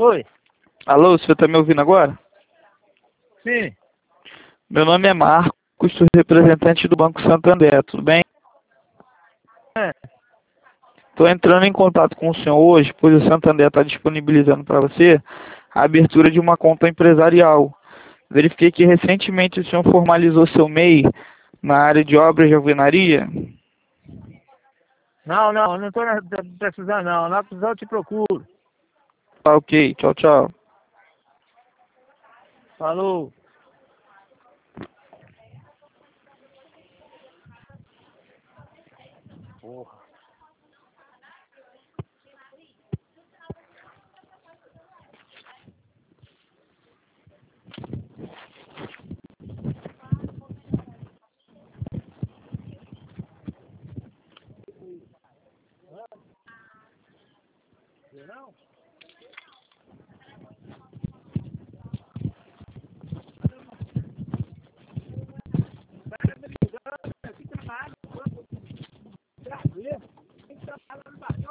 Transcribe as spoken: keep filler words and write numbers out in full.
Oi. Alô, o senhor tá me ouvindo agora? Sim. Meu nome é Marcos, sou representante do Banco Santander, tudo bem? É. Estou entrando em contato com o senhor hoje, pois o Santander está disponibilizando para você a abertura de uma conta empresarial. Verifiquei que recentemente o senhor formalizou seu M E I na área de obras de alvenaria. Não, não, não estou precisando não. Na precisar eu te procuro. Tá ok, tchau, tchau. Falou. Porra. Não? Tem que trabalhar no banco. Tem que trabalhar no banco.